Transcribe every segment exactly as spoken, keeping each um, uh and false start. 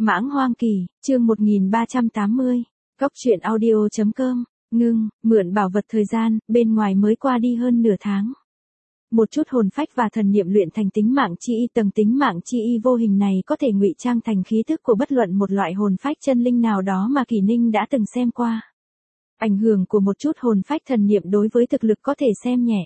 Mãng Hoang Kỳ, chương một nghìn ba trăm tám mươi. Góc truyện audio chấm com. Ngưng, mượn bảo vật thời gian, bên ngoài mới qua đi hơn nửa tháng. Một chút hồn phách và thần niệm luyện thành tính mạng chi y, tầng tính mạng chi y vô hình này có thể ngụy trang thành khí thức của bất luận một loại hồn phách chân linh nào đó mà Kỷ Ninh đã từng xem qua. Ảnh hưởng của một chút hồn phách thần niệm đối với thực lực có thể xem nhẹ.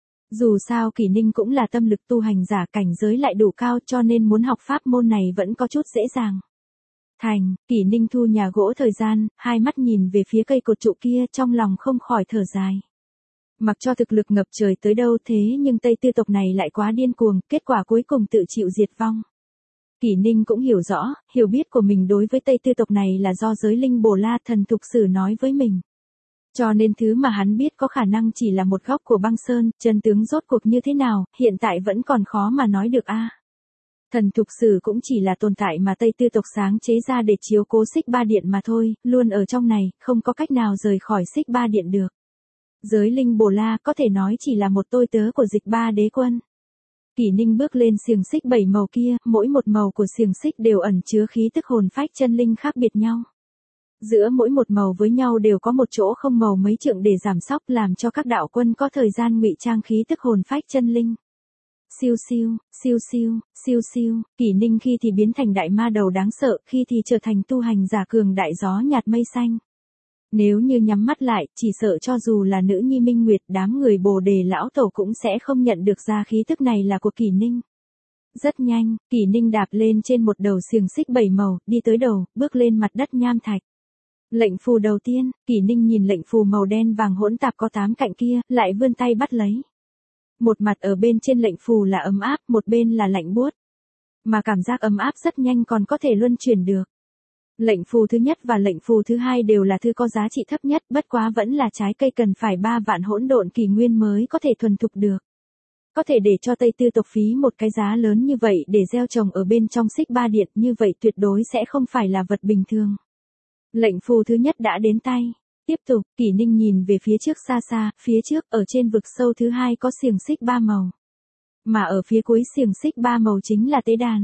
Dù sao Kỷ Ninh cũng là tâm lực tu hành giả, cảnh giới lại đủ cao, cho nên muốn học pháp môn này vẫn có chút dễ dàng. Thành, Kỷ Ninh thu nhà gỗ thời gian, hai mắt nhìn về phía cây cột trụ kia, trong lòng không khỏi thở dài. Mặc cho thực lực ngập trời tới đâu thế nhưng Tây Tư tộc này lại quá điên cuồng, kết quả cuối cùng tự chịu diệt vong. Kỷ Ninh cũng hiểu rõ, hiểu biết của mình đối với Tây Tư tộc này là do giới linh Bồ La thần thục sử nói với mình. Cho nên thứ mà hắn biết có khả năng chỉ là một góc của băng sơn, chân tướng rốt cuộc như thế nào, hiện tại vẫn còn khó mà nói được a. À. Thần thục sử cũng chỉ là tồn tại mà Tây Tư tộc sáng chế ra để chiếu cố Xích Ba Điện mà thôi, luôn ở trong này, không có cách nào rời khỏi Xích Ba Điện được. Giới linh Bồ La có thể nói chỉ là một tôi tớ của Dịch Ba Đế Quân. Kỷ Ninh bước lên xiềng xích bảy màu kia, mỗi một màu của xiềng xích đều ẩn chứa khí tức hồn phách chân linh khác biệt nhau. Giữa mỗi một màu với nhau đều có một chỗ không màu mấy trượng để giảm sóc, làm cho các đạo quân có thời gian ngụy trang khí tức hồn phách chân linh. Siêu siêu, siêu siêu, siêu siêu, Kỷ Ninh khi thì biến thành đại ma đầu đáng sợ, khi thì trở thành tu hành giả cường đại gió nhạt mây xanh. Nếu như nhắm mắt lại, chỉ sợ cho dù là nữ nhi minh nguyệt, đám người Bồ Đề lão tổ cũng sẽ không nhận được ra khí tức này là của Kỷ Ninh. Rất nhanh, Kỷ Ninh đạp lên trên một đầu xiềng xích bảy màu, đi tới đầu, bước lên mặt đất nham thạch. Lệnh phù đầu tiên, Kỷ Ninh nhìn lệnh phù màu đen vàng hỗn tạp có tám cạnh kia, lại vươn tay bắt lấy. Một mặt ở bên trên lệnh phù là ấm áp, một bên là lạnh buốt. Mà cảm giác ấm áp rất nhanh còn có thể luân chuyển được. Lệnh phù thứ nhất và lệnh phù thứ hai đều là thứ có giá trị thấp nhất, bất quá vẫn là trái cây cần phải ba vạn hỗn độn kỳ nguyên mới có thể thuần thục được. Có thể để cho Tây Tư tộc phí một cái giá lớn như vậy để gieo trồng ở bên trong Xích Ba Điện, như vậy tuyệt đối sẽ không phải là vật bình thường. Lệnh phù thứ nhất đã đến tay. Tiếp tục, Kỷ Ninh nhìn về phía trước xa xa, phía trước ở trên vực sâu thứ hai có xiềng xích ba màu. Mà ở phía cuối xiềng xích ba màu chính là tế đàn.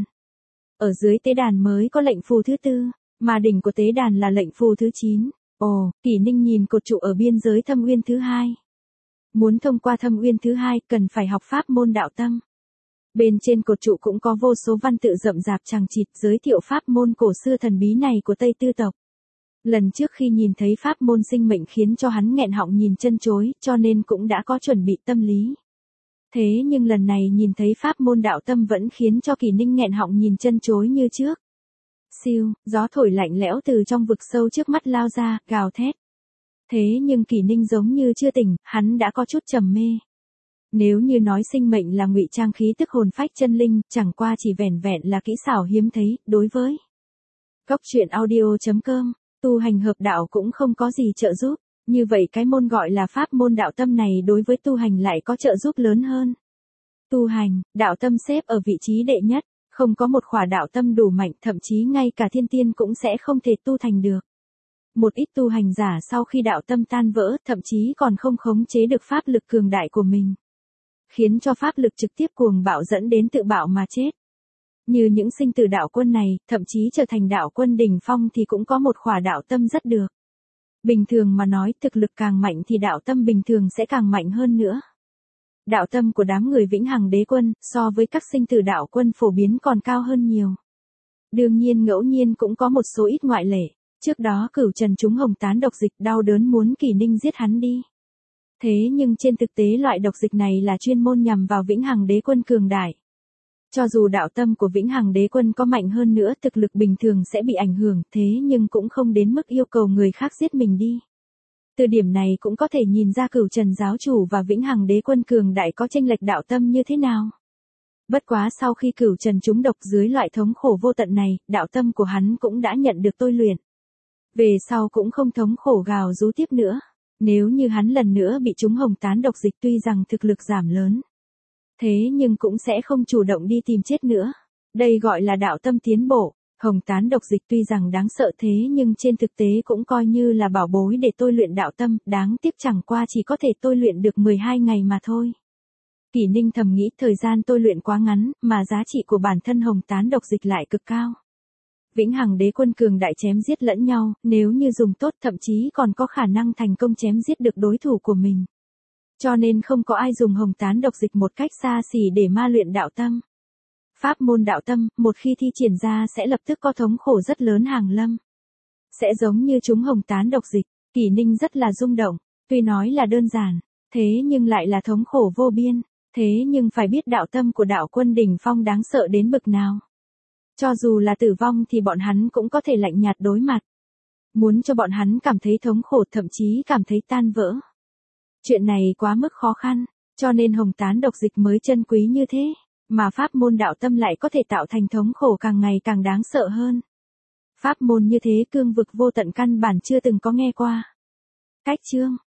Ở dưới tế đàn mới có lệnh phù thứ tư, mà đỉnh của tế đàn là lệnh phù thứ chín. Ồ, Kỷ Ninh nhìn cột trụ ở biên giới Thâm Uyên thứ hai. Muốn thông qua Thâm Uyên thứ hai cần phải học pháp môn đạo tâm. Bên trên cột trụ cũng có vô số văn tự rậm rạp chằng chịt giới thiệu pháp môn cổ xưa thần bí này của Tây Tư tộc. Lần trước khi nhìn thấy pháp môn sinh mệnh khiến cho hắn nghẹn họng nhìn chân chối, cho nên cũng đã có chuẩn bị tâm lý. Thế nhưng lần này nhìn thấy pháp môn đạo tâm vẫn khiến cho Kỷ Ninh nghẹn họng nhìn chân chối như trước. Siêu, gió thổi lạnh lẽo từ trong vực sâu trước mắt lao ra, gào thét. Thế nhưng Kỷ Ninh giống như chưa tỉnh, hắn đã có chút trầm mê. Nếu như nói sinh mệnh là ngụy trang khí tức hồn phách chân linh, chẳng qua chỉ vẻn vẹn là kỹ xảo hiếm thấy, đối với Góc truyện audio chấm com, tu hành hợp đạo cũng không có gì trợ giúp, như vậy cái môn gọi là pháp môn đạo tâm này đối với tu hành lại có trợ giúp lớn hơn. Tu hành, đạo tâm xếp ở vị trí đệ nhất, không có một khỏa đạo tâm đủ mạnh, thậm chí ngay cả thiên tiên cũng sẽ không thể tu thành được. Một ít tu hành giả sau khi đạo tâm tan vỡ, thậm chí còn không khống chế được pháp lực cường đại của mình, khiến cho pháp lực trực tiếp cuồng bạo dẫn đến tự bạo mà chết. Như những sinh tử đạo quân này, thậm chí trở thành đạo quân đỉnh phong thì cũng có một khỏa đạo tâm rất được. Bình thường mà nói, thực lực càng mạnh thì đạo tâm bình thường sẽ càng mạnh hơn nữa. Đạo tâm của đám người Vĩnh Hằng Đế Quân, so với các sinh tử đạo quân phổ biến còn cao hơn nhiều. Đương nhiên ngẫu nhiên cũng có một số ít ngoại lệ, trước đó Cửu Trần trúng hồng tán độc dịch đau đớn muốn Kỷ Ninh giết hắn đi. Thế nhưng trên thực tế loại độc dịch này là chuyên môn nhằm vào Vĩnh Hằng Đế Quân cường đại. Cho dù đạo tâm của Vĩnh Hằng Đế Quân có mạnh hơn nữa, thực lực bình thường sẽ bị ảnh hưởng, thế nhưng cũng không đến mức yêu cầu người khác giết mình đi. Từ điểm này cũng có thể nhìn ra Cửu Trần giáo chủ và Vĩnh Hằng Đế Quân cường đại có chênh lệch đạo tâm như thế nào. Bất quá sau khi Cửu Trần trúng độc dưới loại thống khổ vô tận này, đạo tâm của hắn cũng đã nhận được tôi luyện. Về sau cũng không thống khổ gào rú tiếp nữa. Nếu như hắn lần nữa bị trúng hồng tán độc dịch tuy rằng thực lực giảm lớn, thế nhưng cũng sẽ không chủ động đi tìm chết nữa. Đây gọi là đạo tâm tiến bộ. Hồng tán độc dịch tuy rằng đáng sợ thế nhưng trên thực tế cũng coi như là bảo bối để tôi luyện đạo tâm, đáng tiếc chẳng qua chỉ có thể tôi luyện được mười hai ngày mà thôi. Kỷ Ninh thầm nghĩ thời gian tôi luyện quá ngắn, mà giá trị của bản thân hồng tán độc dịch lại cực cao. Vĩnh Hằng đế quân cường đại chém giết lẫn nhau, nếu như dùng tốt thậm chí còn có khả năng thành công chém giết được đối thủ của mình. Cho nên không có ai dùng hồng tán độc dịch một cách xa xỉ để ma luyện đạo tâm. Pháp môn đạo tâm, một khi thi triển ra sẽ lập tức có thống khổ rất lớn hàng lâm. Sẽ giống như chúng hồng tán độc dịch, Kỷ Ninh rất là rung động, tuy nói là đơn giản, thế nhưng lại là thống khổ vô biên, thế nhưng phải biết đạo tâm của đạo quân đỉnh phong đáng sợ đến bực nào. Cho dù là tử vong thì bọn hắn cũng có thể lạnh nhạt đối mặt. Muốn cho bọn hắn cảm thấy thống khổ thậm chí cảm thấy tan vỡ. Chuyện này quá mức khó khăn, cho nên hồng tán độc dịch mới chân quý như thế, mà pháp môn đạo tâm lại có thể tạo thành thống khổ càng ngày càng đáng sợ hơn. Pháp môn như thế cương vực vô tận căn bản chưa từng có nghe qua. Cách chương